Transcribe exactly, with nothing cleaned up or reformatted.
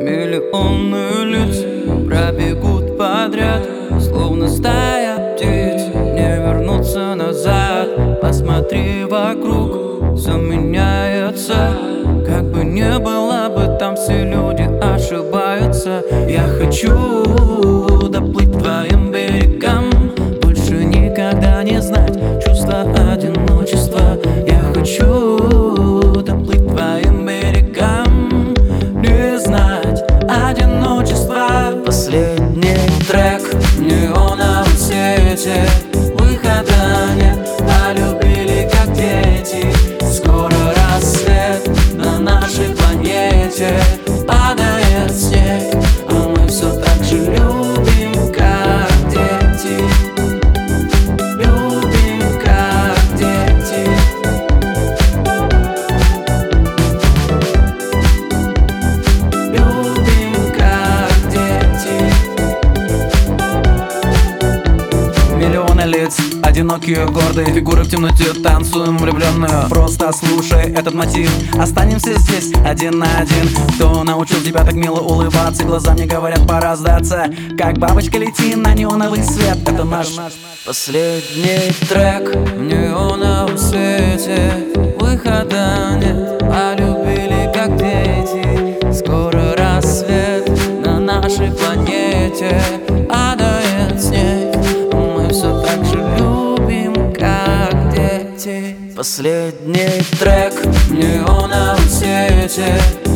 Миллионы лиц пробегут подряд, словно стая птиц, не вернуться назад. Посмотри вокруг, все меняется. Как бы не было бы, там все люди ошибаются. Я хочу доплыть к твоим берегам, больше никогда не знать чувства одиночества. Я хочу доплыть к твоим берегам, не знать одиночества. Последний трек в неоновом свете, выхода нет, полюбили как дети. Скоро рассвет на нашей планете, падает снег, а мы все так же любим, как дети. Любим, как дети. Любим, как дети. Миллионы лиц, одинокие, гордые фигуры в темноте, танцуем влюбленную. Просто слушай этот мотив, останемся здесь один на один. Кто научил тебя так мило улыбаться? Глаза мне говорят, пора сдаться. Как бабочка лети на неоновый свет. Это наш Последний трек в неоновом свете, выхода нет, полюбили как дети. Скоро рассвет на нашей планете, падает снег, мы все так же любим, как дети. Последний трек в неоновом свете,